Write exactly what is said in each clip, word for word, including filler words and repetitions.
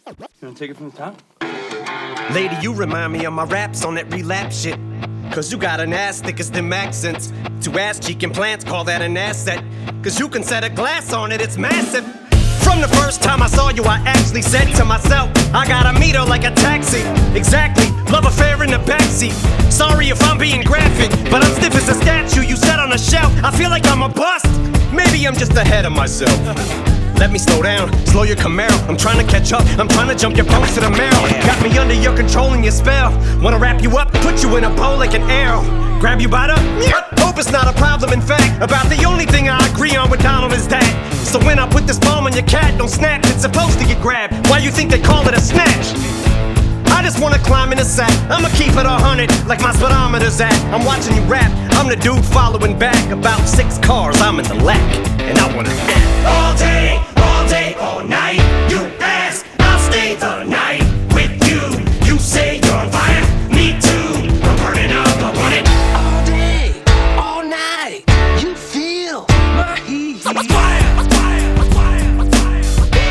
wanna take it from the top? Lady, you remind me of my raps on that relapse shit. Cause you got an ass thick as them accents. Two ass cheek implants, call that an asset. Cause you can set a glass on it, it's massive. From the first time I saw you, I actually said to myself, I gotta meet her like a taxi. Exactly, love affair in the backseat. Sorry if I'm being graphic, but I'm stiff as a statue you set on a shelf. I feel like I'm a bust. Maybe I'm just ahead of myself. Let me slow down, slow your Camaro. I'm trying to catch up, I'm trying to jump your bones to the marrow. Got me under your control and your spell. Wanna wrap you up, put you in a bow like an arrow. Grab you by the, hope it's not a problem. In fact, about the only thing I agree on with Donald is that. So when I put this palm on your cat, don't snap, it's supposed to get grabbed. Why you think they call it a snatch? I just wanna climb in the sack, I'ma keep it a hundred, like my speedometer's at. I'm watching you rap, I'm the dude following back. About six cars, I'm in the lack, and I wanna all day, all day, all night. You ask, I'll stay the night with you. You say you're on fire, me too. I'm burning up, I want it all day, all night. You feel my heat. Fire, fire, fire, fire.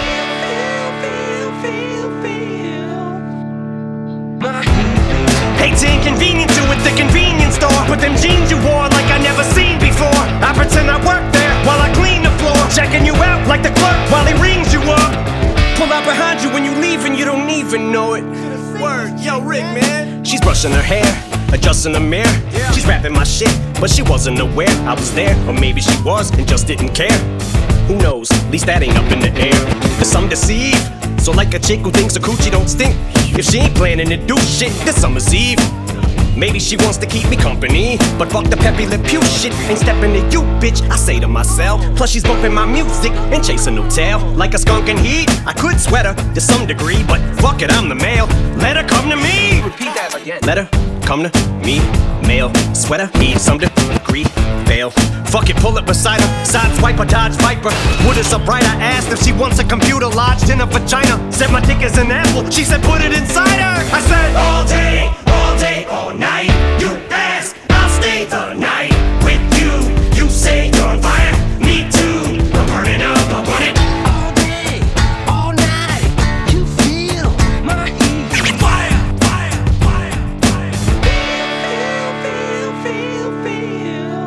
Feel, feel, feel, feel my heat. hate to inconvenience you with the convenience store, but them jeans you wore like I never seen before. I pretend I work there while I clean the floor, checking you out like the clerk while he rings you up. Pull out behind you when you leave and you don't even know it. Word, yo, Rick, man. She's brushing her hair, adjusting the mirror. Yeah. She's rapping my shit, but she wasn't aware I was there, or maybe she was and just didn't care. Who knows? At least that ain't up in the air. Cause I'm deceived. So like a chick who thinks a coochie don't stink, if she ain't planning to do shit this summer's eve, maybe she wants to keep me company. But fuck the peppy lip pew shit, ain't stepping to you, bitch, I say to myself. Plus she's bumping my music and chasing no tail. Like a skunk in heat, I could sweat her to some degree, but fuck it, I'm the male. Let her come to me. Repeat that again. Let her come to me. Male, sweater, need some degree, fail. Fuck it, pull it beside her. Side swipe or dodge viper. Wood is upright, I asked if she wants a computer lodged in her vagina. Said my dick is an apple, she said put it inside her. I said all day, all day, all night. You ask, I'll stay the night with you. You say you're on fire, me too. I'm burning up, I want it all day, all night. You feel my heat. Fire, fire, fire, fire. Feel, feel, feel, feel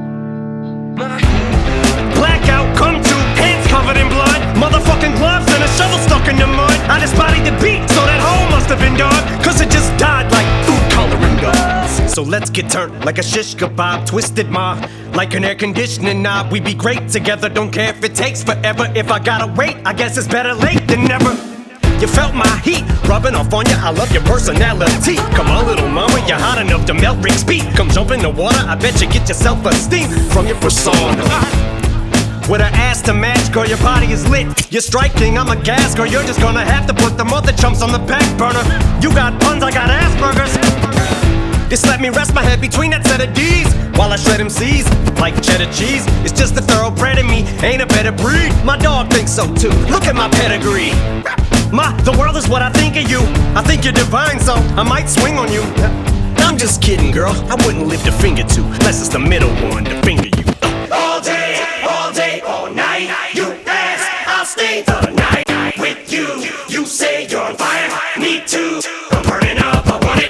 my heat. blackout, come to, hands covered in blood, motherfucking gloves and a shovel stuck in the mud. I just bodied the beat, so that hole must have been dug, cause it just died like food coloring does. So let's get turned like a shish kebab, twisted ma, like an air conditioning knob. We be great together, don't care if it takes forever. If I gotta wait, I guess it's better late than never. You felt my heat rubbing off on you, I love your personality. Come on little mama, you're hot enough to melt Rick's beat. Come jump in the water, I bet you get your self-esteem from your persona. With her ass to match, girl, your body is lit. You're striking, I'm a gas, girl, you're just gonna have to put the mother chumps on the back burner. You got puns, I got Asperger's. Just let me rest my head between that set of D's while I shred M Cs like cheddar cheese. It's just a thoroughbred in me, ain't a better breed. My dog thinks so too, look at my pedigree. Ma, the world is what I think of you. I think you're divine, so I might swing on you. I'm just kidding, girl, I wouldn't lift a finger to, unless it's the middle one to finger you. All day, all day, all night. You ask, I'll stay the night with you. You say you're on fire, me too. I'm burning up, I want it.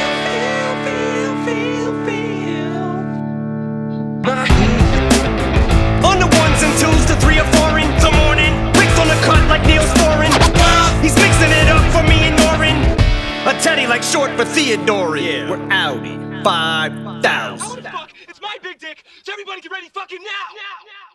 Feel, feel, feel, feel my heat. On the ones and twos, the three or four in the morning. Rick's on the cut like Neil Sporin. He's mixing it up for me and Lauren. A teddy like short for Theodore. Yeah, we're Audi five thousand. It's my big dick, so everybody get ready fucking now! now, now.